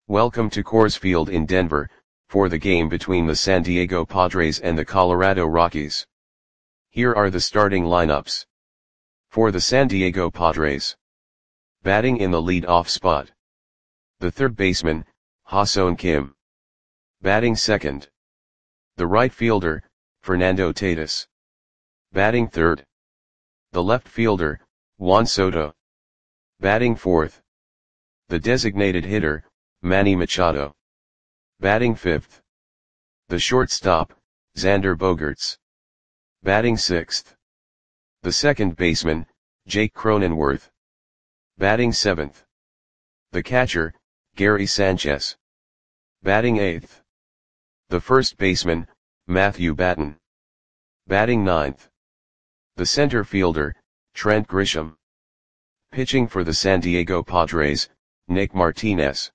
Welcome to Coors Field in Denver, for the game between the San Diego Padres and the Colorado Rockies. Here are the starting lineups. For the San Diego Padres. Batting in the lead-off spot. The third baseman, Ha-Seong Kim. Batting second. The right fielder, Fernando Tatis. Batting third. The left fielder, Juan Soto. Batting fourth. The designated hitter, Manny Machado. Batting fifth. The shortstop, Xander Bogaerts. Batting sixth. The second baseman, Jake Cronenworth. Batting seventh. The catcher, Gary Sanchez. Batting eighth. The first baseman, Matthew Batten. Batting ninth. The center fielder, Trent Grisham. Pitching for the San Diego Padres, Nick Martinez.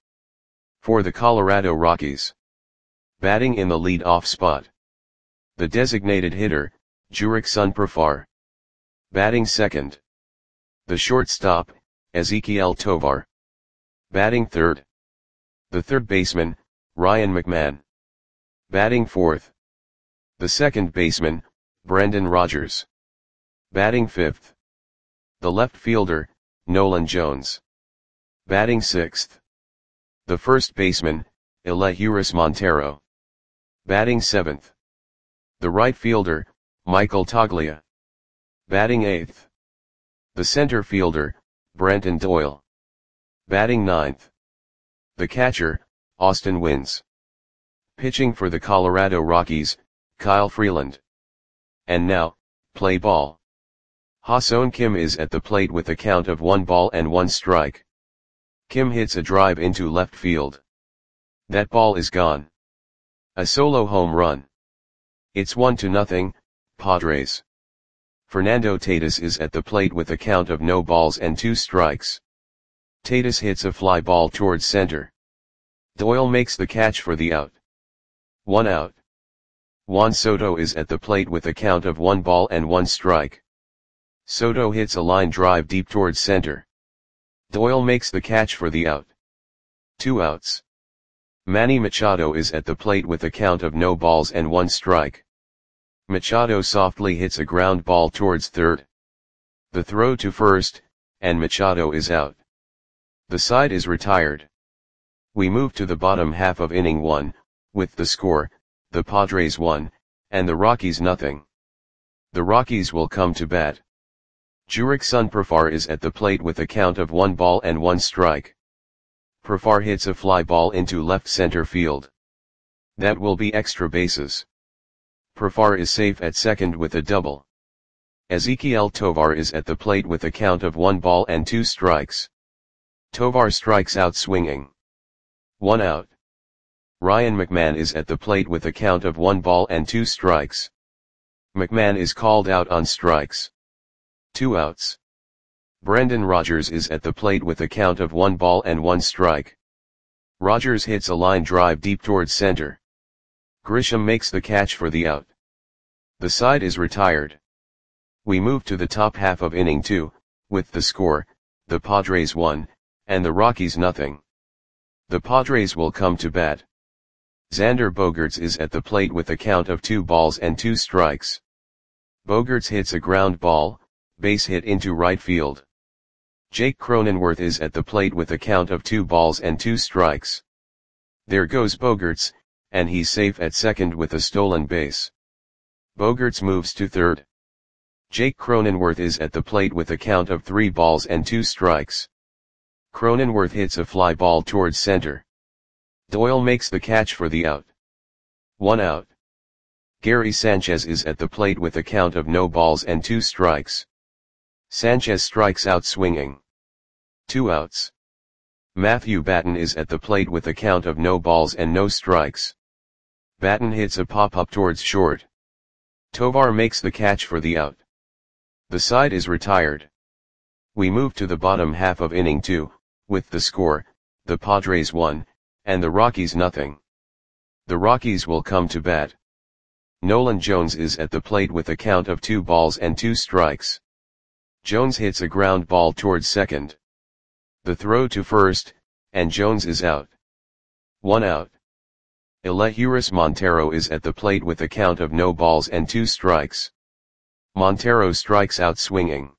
For the Colorado Rockies. Batting in the lead-off spot. The designated hitter, Jurickson Profar. Batting second. The shortstop, Ezequiel Tovar. Batting third. The third baseman, Ryan McMahon. Batting fourth. The second baseman, Brendan Rodgers. Batting fifth. The left fielder, Nolan Jones. Batting sixth. The first baseman, Elehuris Montero. Batting seventh. The right fielder, Michael Toglia. Batting eighth. The center fielder, Brenton Doyle. Batting ninth. The catcher, Austin Wynns. Pitching for the Colorado Rockies, Kyle Freeland. And now, play ball. Ha-Seong Kim is at the plate with a count of 1-1. Kim hits a drive into left field. That ball is gone. A solo home run. It's 1-0, Padres. Fernando Tatis is at the plate with a count of 0-2. Tatis hits a fly ball towards center. Doyle makes the catch for the out. 1 out. Juan Soto is at the plate with a count of 1-1. Soto hits a line drive deep towards center. Doyle makes the catch for the out. 2 outs. Manny Machado is at the plate with a count of 0-1. Machado softly hits a ground ball towards third. The throw to first, and Machado is out. The side is retired. We move to the bottom half of inning 1, with the score, the Padres 1, and the Rockies nothing. The Rockies will come to bat. Jurickson Profar is at the plate with a count of 1-1. Profar hits a fly ball into left center field. That will be extra bases. Profar is safe at second with a double. Ezequiel Tovar is at the plate with a count of 1-2. Tovar strikes out swinging. 1 out. Ryan McMahon is at the plate with a count of 1-2. McMahon is called out on strikes. 2 outs. Brendan Rodgers is at the plate with a count of 1-1. Rodgers hits a line drive deep towards center. Grisham makes the catch for the out. The side is retired. We move to the top half of inning 2, with the score, the Padres 1, and the Rockies nothing. The Padres will come to bat. Xander Bogaerts is at the plate with a count of 2-2. Bogaerts hits a ground ball, base hit into right field. Jake Cronenworth is at the plate with a count of 2-2. There goes Bogaerts, and he's safe at second with a stolen base. Bogaerts moves to third. Jake Cronenworth is at the plate with a count of 3-2. Cronenworth hits a fly ball towards center. Doyle makes the catch for the out. 1 out. Gary Sanchez is at the plate with a count of 0-2. Sanchez strikes out swinging. 2 outs. Matthew Batten is at the plate with a count of 0-0. Batten hits a pop-up towards short. Tovar makes the catch for the out. The side is retired. We move to the bottom half of inning 2, with the score, the Padres 1, and the Rockies nothing. The Rockies will come to bat. Nolan Jones is at the plate with a count of 2-2. Jones hits a ground ball towards second. The throw to first, and Jones is out. 1 out. Elehuris Montero is at the plate with a count of no balls and 2 strikes. Montero strikes out swinging.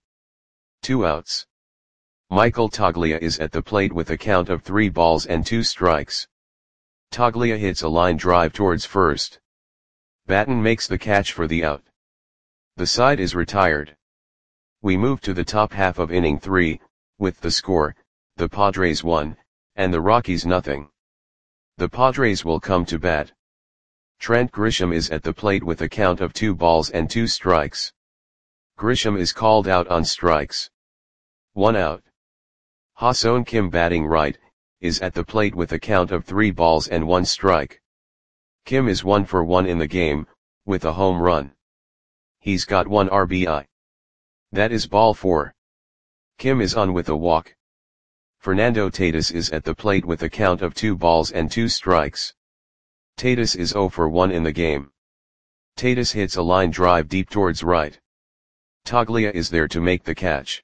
2 outs. Michael Toglia is at the plate with a count of 3 balls and 2 strikes. Toglia hits a line drive towards first. Batten makes the catch for the out. The side is retired. We move to the top half of inning 3, with the score, the Padres 1, and the Rockies nothing. The Padres will come to bat. Trent Grisham is at the plate with a count of 2 balls and 2 strikes. Grisham is called out on strikes. 1 out. Ha-Seong Kim, batting right, is at the plate with a count of 3 balls and 1 strike. Kim is 1 for 1 in the game, with a home run. He's got 1 RBI. That is ball 4. Kim is on with a walk. Fernando Tatis is at the plate with a count of 2 balls and 2 strikes. Tatis is 0 for 1 in the game. Tatis hits a line drive deep towards right. Toglia is there to make the catch.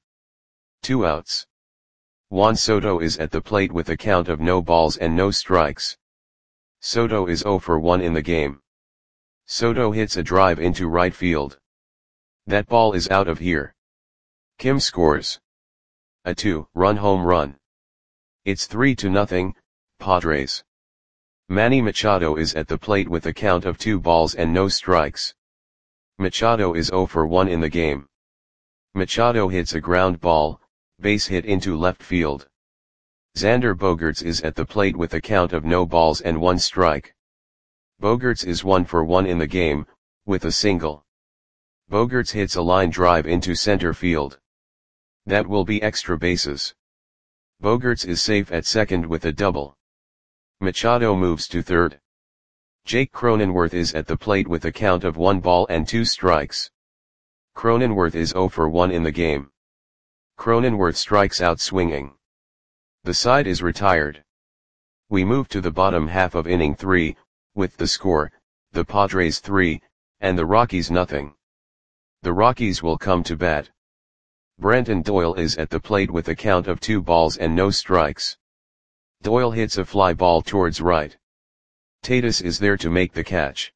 2 outs. Juan Soto is at the plate with a count of no balls and no strikes. Soto is 0 for 1 in the game. Soto hits a drive into right field. That ball is out of here. Kim scores a 2-run home run. It's 3-0, Padres. Manny Machado is at the plate with a count of 2 balls and no strikes. Machado is 0 for 1 in the game. Machado hits a ground ball, base hit into left field. Xander Bogaerts is at the plate with a count of no balls and 1 strike. Bogaerts is 1 for 1 in the game, with a single. Bogaerts hits a line drive into center field. That will be extra bases. Bogaerts is safe at second with a double. Machado moves to third. Jake Cronenworth is at the plate with a count of 1 ball and 2 strikes. Cronenworth is 0 for 1 in the game. Cronenworth strikes out swinging. The side is retired. We move to the bottom half of inning 3, with the score, the Padres 3, and the Rockies nothing. The Rockies will come to bat. Brenton Doyle is at the plate with a count of 2 balls and no strikes. Doyle hits a fly ball towards right. Tatis is there to make the catch.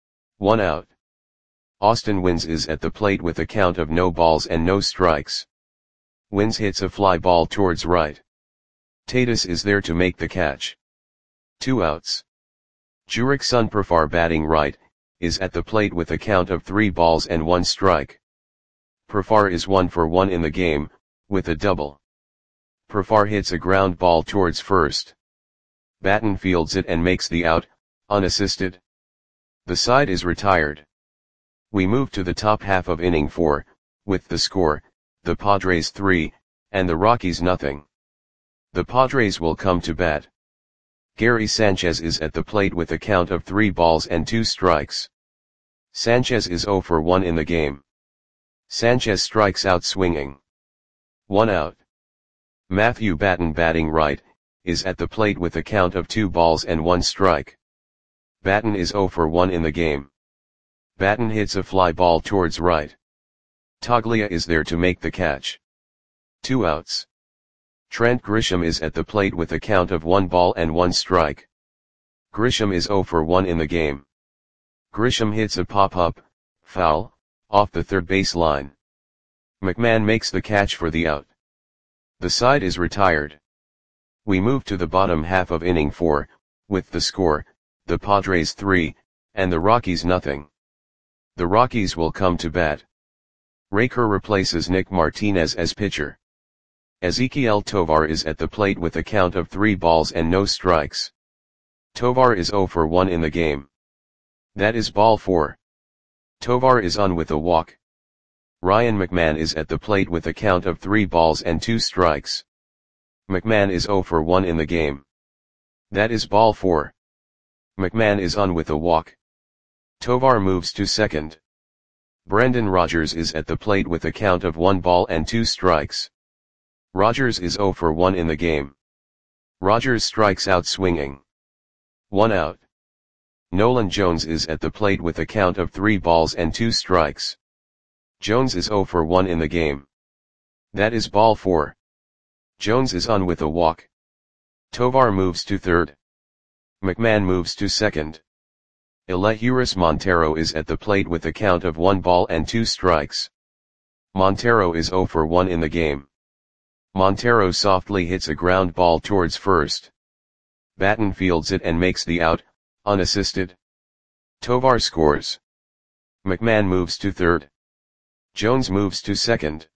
1 out. Austin Wynns is at the plate with a count of no balls and no strikes. Wynns hits a fly ball towards right. Tatis is there to make the catch. 2 outs. Jurickson Profar, batting right, is at the plate with a count of 3 balls and 1 strike. Profar is 1 for 1 in the game, with a double. Profar hits a ground ball towards first. Batten fields it and makes the out, unassisted. The side is retired. We move to the top half of inning 4, with the score, the Padres 3, and the Rockies nothing. The Padres will come to bat. Gary Sanchez is at the plate with a count of 3 balls and 2 strikes. Sanchez is 0 for 1 in the game. Sanchez strikes out swinging. 1 out. Matthew Batten, batting right, is at the plate with a count of 2 balls and 1 strike. Batten is 0 for 1 in the game. Batten hits a fly ball towards right. Toglia is there to make the catch. 2 outs. Trent Grisham is at the plate with a count of 1 ball and 1 strike. Grisham is 0 for 1 in the game. Grisham hits a pop-up, foul, off the third base line. McMahon makes the catch for the out. The side is retired. We move to the bottom half of inning 4, with the score, the Padres 3, and the Rockies nothing. The Rockies will come to bat. Raker replaces Nick Martinez as pitcher. Ezequiel Tovar is at the plate with a count of 3 balls and no strikes. Tovar is 0 for 1 in the game. That is ball 4. Tovar is on with a walk. Ryan McMahon is at the plate with a count of 3 balls and 2 strikes. McMahon is 0 for 1 in the game. That is ball 4. McMahon is on with a walk. Tovar moves to second. Brendan Rodgers is at the plate with a count of 1 ball and 2 strikes. Rodgers is 0 for 1 in the game. Rodgers strikes out swinging. 1 out. Nolan Jones is at the plate with a count of 3 balls and 2 strikes. Jones is 0 for 1 in the game. That is ball 4. Jones is on with a walk. Tovar moves to third. McMahon moves to second. Elehuris Montero is at the plate with a count of 1 ball and 2 strikes. Montero is 0 for 1 in the game. Montero softly hits a ground ball towards first. Batten fields it and makes the out, unassisted. Tovar scores. McMahon moves to third. Jones moves to second.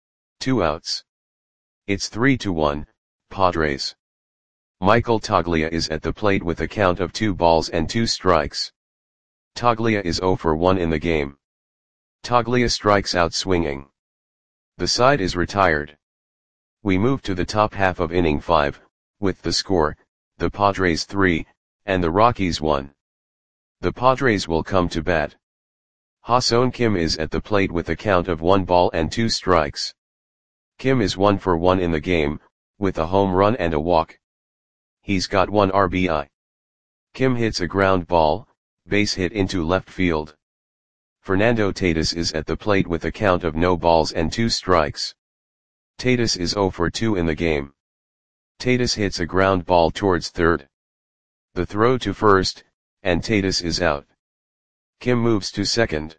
2 outs. It's 3-1, Padres. Michael Toglia is at the plate with a count of 2 balls and 2 strikes. Toglia is 0 for 1 in the game. Toglia strikes out swinging. The side is retired. We move to the top half of inning 5, with the score, the Padres 3, and the Rockies 1. The Padres will come to bat. Ha-Seong Kim is at the plate with a count of 1 ball and 2 strikes. Kim is 1 for 1 in the game, with a home run and a walk. He's got 1 RBI. Kim hits a ground ball, base hit into left field. Fernando Tatis is at the plate with a count of no balls and 2 strikes. Tatis is 0 for 2 in the game. Tatis hits a ground ball towards third. The throw to first, and Tatis is out. Kim moves to second.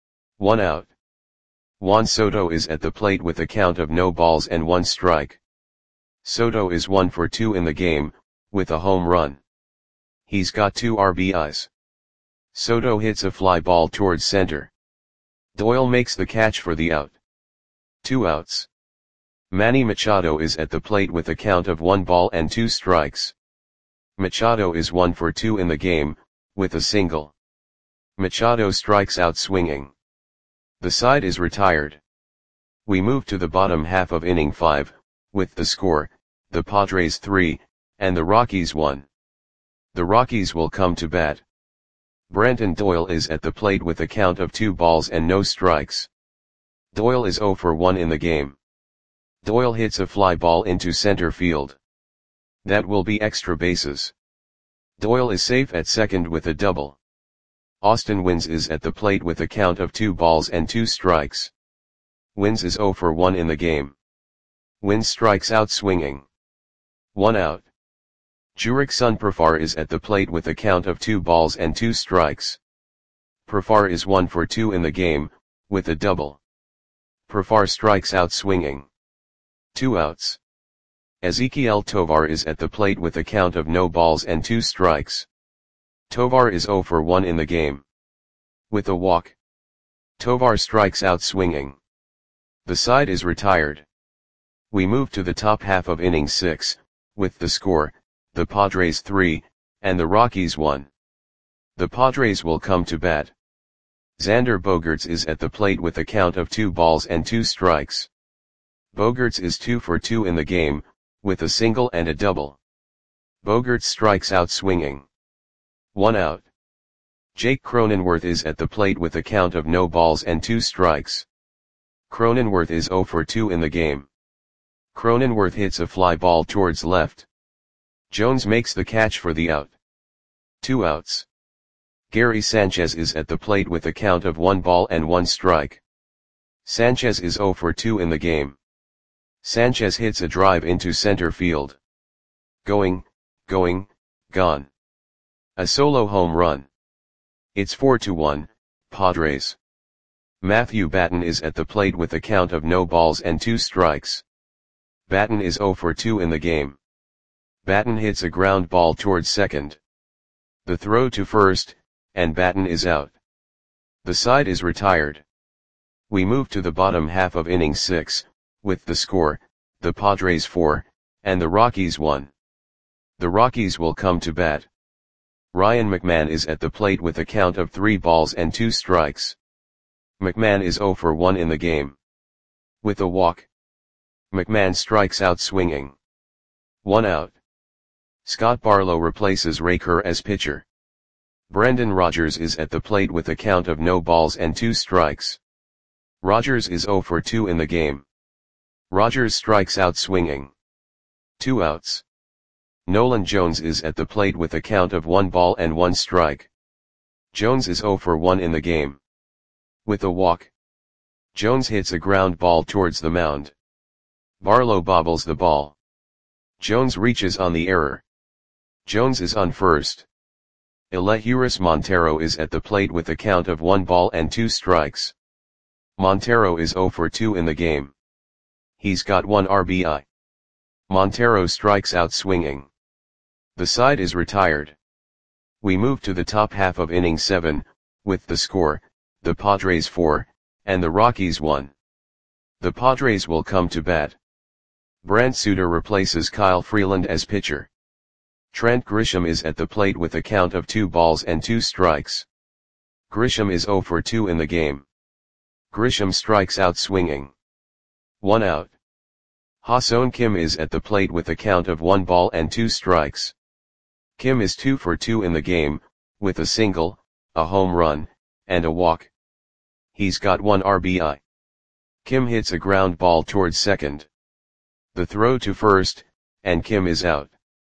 1 out. Juan Soto is at the plate with a count of no balls and 1 strike. Soto is 1 for 2 in the game, with a home run. He's got 2 RBIs. Soto hits a fly ball towards center. Doyle makes the catch for the out. 2 outs. Manny Machado is at the plate with a count of 1 ball and 2 strikes. Machado is 1 for 2 in the game, with a single. Machado strikes out swinging. The side is retired. We move to the bottom half of inning 5, with the score, the Padres 3, and the Rockies 1. The Rockies will come to bat. Brenton Doyle is at the plate with a count of 2 balls and no strikes. Doyle is 0 for 1 in the game. Doyle hits a fly ball into center field. That will be extra bases. Doyle is safe at second with a double. Austin Wynns is at the plate with a count of 2 balls and 2 strikes. Wynns is 0 for 1 in the game. Wynns strikes out swinging. 1 out. Jurickson Profar is at the plate with a count of 2 balls and 2 strikes. Profar is 1 for 2 in the game, with a double. Profar strikes out swinging. 2 outs. Ezequiel Tovar is at the plate with a count of no balls and 2 strikes. Tovar is 0 for 1 in the game. With a walk. Tovar strikes out swinging. The side is retired. We move to the top half of inning 6, with the score, the Padres 3, and the Rockies 1. The Padres will come to bat. Xander Bogaerts is at the plate with a count of 2 balls and 2 strikes. Bogaerts is 2 for 2 in the game, with a single and a double. Bogaerts strikes out swinging. 1 out. Jake Cronenworth is at the plate with a count of no balls and 2 strikes. Cronenworth is 0 for 2 in the game. Cronenworth hits a fly ball towards left. Jones makes the catch for the out. 2 outs. Gary Sanchez is at the plate with a count of 1 ball and 1 strike. Sanchez is 0 for 2 in the game. Sanchez hits a drive into center field. Going, gone. A solo home run. It's 4-1, Padres. Matthew Batten is at the plate with a count of no balls and 2 strikes. Batten is 0 for 2 in the game. Batten hits a ground ball towards second. The throw to first, and Batten is out. The side is retired. We move to the bottom half of inning 6, with the score, the Padres 4, and the Rockies 1. The Rockies will come to bat. Ryan McMahon is at the plate with a count of 3 balls and 2 strikes. McMahon is 0 for 1 in the game. With a walk. McMahon strikes out swinging. 1 out. Scott Barlow replaces Ray Kerr as pitcher. Brendan Rodgers is at the plate with a count of no balls and 2 strikes. Rodgers is 0 for 2 in the game. Rodgers strikes out swinging. 2 outs. Nolan Jones is at the plate with a count of 1 ball and 1 strike. Jones is 0 for 1 in the game. With a walk. Jones hits a ground ball towards the mound. Barlow bobbles the ball. Jones reaches on the error. Jones is on first. Elehuris Montero is at the plate with a count of 1 ball and 2 strikes. Montero is 0 for 2 in the game. He's got 1 RBI. Montero strikes out swinging. The side is retired. We move to the top half of inning 7, with the score, the Padres 4, and the Rockies 1. The Padres will come to bat. Brant Suter replaces Kyle Freeland as pitcher. Trent Grisham is at the plate with a count of 2 balls and 2 strikes. Grisham is 0 for 2 in the game. Grisham strikes out swinging. 1 out. Ha-Seong Kim is at the plate with a count of 1 ball and 2 strikes. Kim is 2 for 2 in the game, with a single, a home run, and a walk. He's got 1 RBI. Kim hits a ground ball towards second. The throw to first, and Kim is out.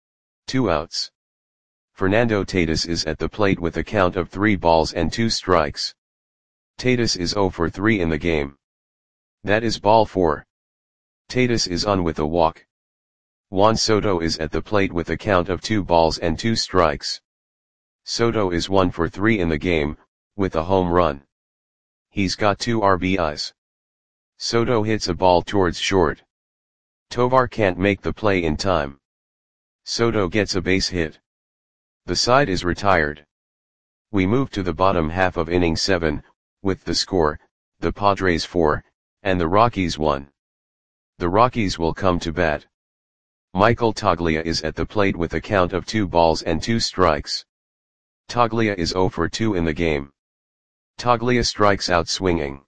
2 outs. Fernando Tatis is at the plate with a count of 3 balls and 2 strikes. Tatis is 0 for 3 in the game. That is ball 4. Tatis is on with a walk. Juan Soto is at the plate with a count of 2 balls and 2 strikes. Soto is 1 for 3 in the game, with a home run. He's got 2 RBIs. Soto hits a ball towards short. Tovar can't make the play in time. Soto gets a base hit. The side is retired. We move to the bottom half of inning 7, with the score, the Padres 4, and the Rockies 1. The Rockies will come to bat. Michael Toglia is at the plate with a count of 2 balls and 2 strikes. Toglia is 0 for 2 in the game. Toglia strikes out swinging.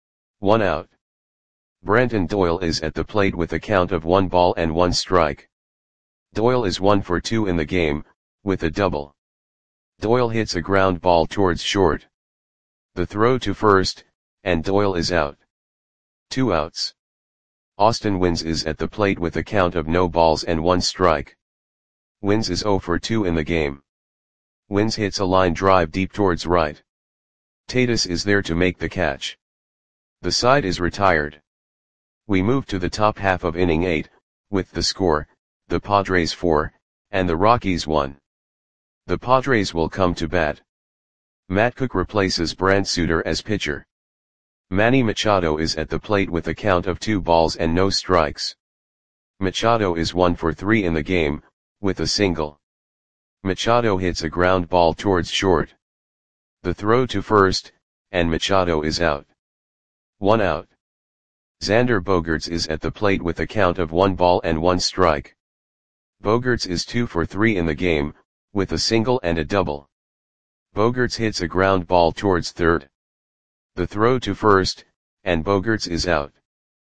1 out. Brenton Doyle is at the plate with a count of 1 ball and 1 strike. Doyle is 1 for 2 in the game, with a double. Doyle hits a ground ball towards short. The throw to first, and Doyle is out. 2 outs. Austin Wynns is at the plate with a count of no balls and 1 strike. Wynns is 0 for 2 in the game. Wynns hits a line drive deep towards right. Tatis is there to make the catch. The side is retired. We move to the top half of inning 8, with the score, the Padres 4, and the Rockies 1. The Padres will come to bat. Matt Cook replaces Brant Suter as pitcher. Manny Machado is at the plate with a count of 2 balls and no strikes. Machado is 1 for 3 in the game, with a single. Machado hits a ground ball towards short. The throw to first, and Machado is out. 1 out. Xander Bogaerts is at the plate with a count of 1 ball and 1 strike. Bogaerts is 2 for 3 in the game, with a single and a double. Bogaerts hits a ground ball towards third. The throw to first, and Bogaerts is out.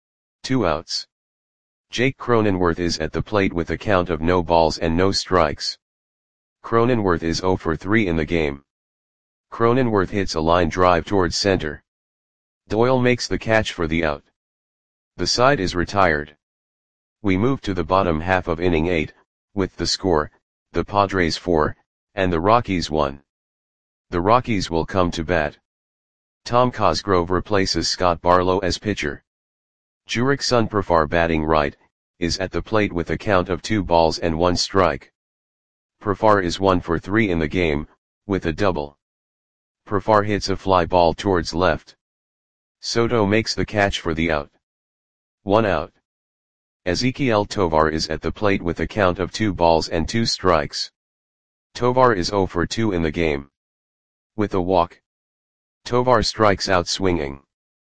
2 outs. Jake Cronenworth is at the plate with a count of no balls and no strikes. Cronenworth is 0 for 3 in the game. Cronenworth hits a line drive towards center. Doyle makes the catch for the out. The side is retired. We move to the bottom half of inning 8, with the score, the Padres 4, and the Rockies 1. The Rockies will come to bat. Tom Cosgrove replaces Scott Barlow as pitcher. Jurickson Profar batting right, is at the plate with a count of 2 balls and 1 strike. Profar is 1 for 3 in the game, with a double. Profar hits a fly ball towards left. Soto makes the catch for the out. 1 out. Ezequiel Tovar is at the plate with a count of 2 balls and 2 strikes. Tovar is 0 for 2 in the game. With a walk. Tovar strikes out swinging.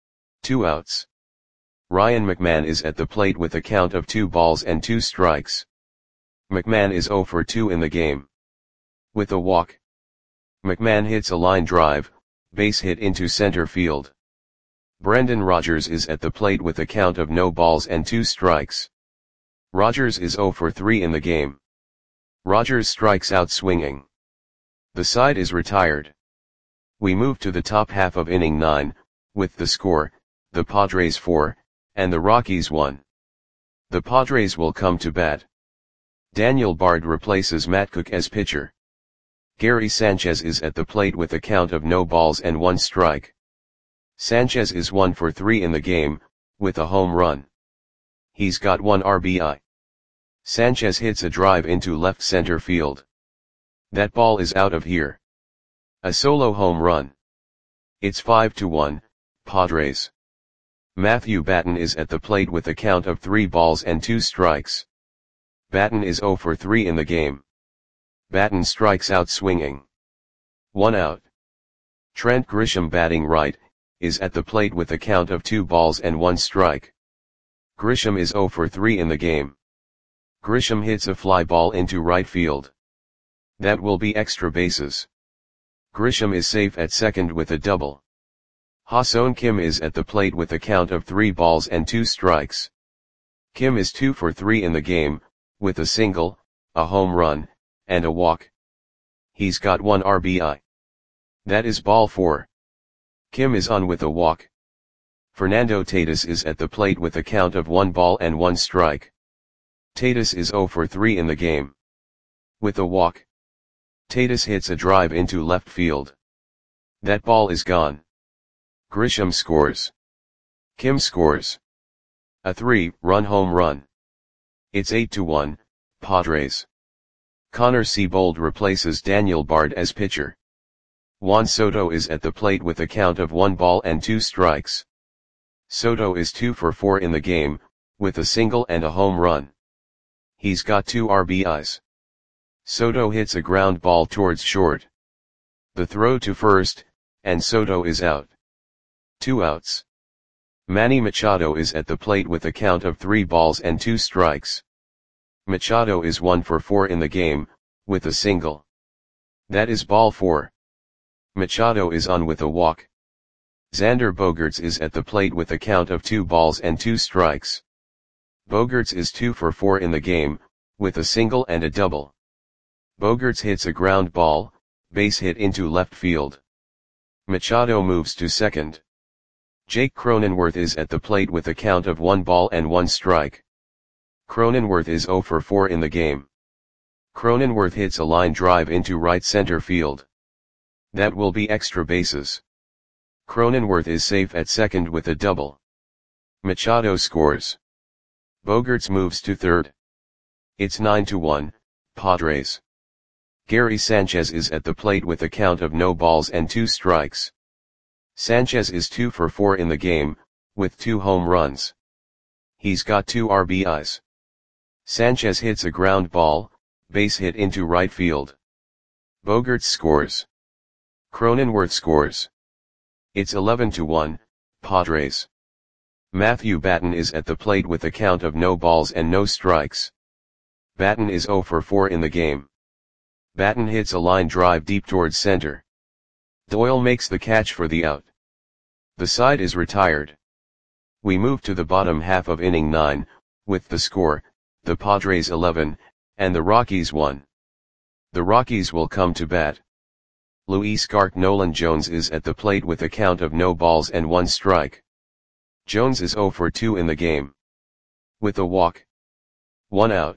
2 outs. Ryan McMahon is at the plate with a count of 2 balls and 2 strikes. McMahon is 0 for 2 in the game. With a walk. McMahon hits a line drive, base hit into center field. Brendan Rodgers is at the plate with a count of no balls and 2 strikes. Rodgers is 0 for 3 in the game. Rodgers strikes out swinging. The side is retired. We move to the top half of inning 9, with the score, the Padres 4, and the Rockies 1. The Padres will come to bat. Daniel Bard replaces Matt Cook as pitcher. Gary Sanchez is at the plate with a count of no balls and 1 strike. Sanchez is 1 for 3 in the game, with a home run. He's got 1 RBI. Sanchez hits a drive into left center field. That ball is out of here. A solo home run. It's 5-1, Padres. Matthew Batten is at the plate with a count of 3 balls and 2 strikes. Batten is 0 for 3 in the game. Batten strikes out swinging. 1 out. Trent Grisham, batting right, is at the plate with a count of 2 balls and 1 strike. Grisham is 0 for 3 in the game. Grisham hits a fly ball into right field. That will be extra bases. Grisham is safe at second with a double. Ha-Seong Kim is at the plate with a count of 3 balls and 2 strikes. Kim is 2 for 3 in the game, with a single, a home run, and a walk. He's got 1 RBI. That is ball 4. Kim is on with a walk. Fernando Tatis is at the plate with a count of 1 ball and 1 strike. Tatis is 0 for 3 in the game. With a walk. Tatis hits a drive into left field. That ball is gone. Grisham scores. Kim scores. A 3-run home run. It's 8-1, Padres. Connor Seabold replaces Daniel Bard as pitcher. Juan Soto is at the plate with a count of 1 ball and 2 strikes. Soto is 2 for 4 in the game, with a single and a home run. He's got 2 RBIs. Soto hits a ground ball towards short. The throw to first, and Soto is out. 2 outs. Manny Machado is at the plate with a count of 3 balls and 2 strikes. Machado is 1 for 4 in the game, with a single. That is ball 4. Machado is on with a walk. Xander Bogaerts is at the plate with a count of 2 balls and 2 strikes. Bogaerts is 2 for 4 in the game, with a single and a double. Bogaerts hits a ground ball, base hit into left field. Machado moves to second. Jake Cronenworth is at the plate with a count of 1 ball and 1 strike. Cronenworth is 0 for 4 in the game. Cronenworth hits a line drive into right center field. That will be extra bases. Cronenworth is safe at second with a double. Machado scores. Bogaerts moves to third. It's 9-1, Padres. Gary Sanchez is at the plate with a count of no balls and 2 strikes. Sanchez is 2 for 4 in the game, with 2 home runs. He's got 2 RBIs. Sanchez hits a ground ball, base hit into right field. Bogaerts scores. Cronenworth scores. It's 11-1, Padres. Matthew Batten is at the plate with a count of no balls and no strikes. Batten is 0 for 4 in the game. Batten hits a line drive deep towards center. Doyle makes the catch for the out. The side is retired. We move to the bottom half of inning 9, with the score, the Padres 11, and the Rockies 1. The Rockies will come to bat. Luis Garc Nolan Jones is at the plate with a count of no balls and 1 strike. Jones is 0 for 2 in the game. With a walk. 1 out.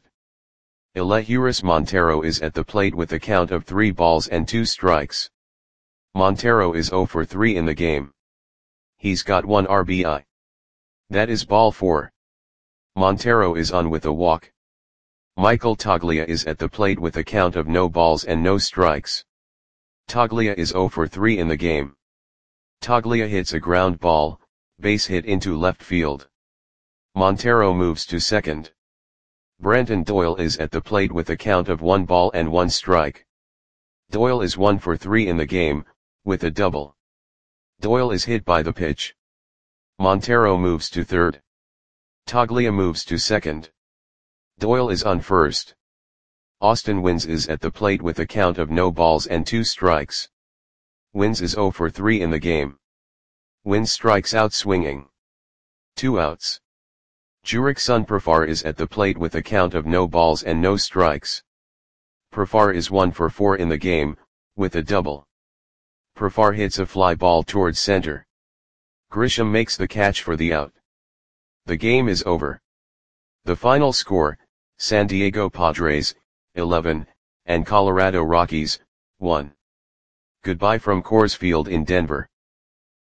Elehuris Montero is at the plate with a count of 3 balls and 2 strikes. Montero is 0 for 3 in the game. He's got 1 RBI. That is ball 4. Montero is on with a walk. Michael Toglia is at the plate with a count of no balls and no strikes. Toglia is 0 for 3 in the game. Toglia hits a ground ball, base hit into left field. Montero moves to second. Brenton Doyle is at the plate with a count of 1 ball and 1 strike. Doyle is 1 for 3 in the game, with a double. Doyle is hit by the pitch. Montero moves to third. Toglia moves to second. Doyle is on first. Austin Wynns is at the plate with a count of no balls and 2 strikes. Wynns is 0 for 3 in the game. Wynns strikes out swinging. 2 outs. Jurickson Profar is at the plate with a count of no balls and no strikes. Profar is 1 for 4 in the game, with a double. Profar hits a fly ball towards center. Grisham makes the catch for the out. The game is over. The final score, San Diego Padres, 11, and Colorado Rockies, 1. Goodbye from Coors Field in Denver.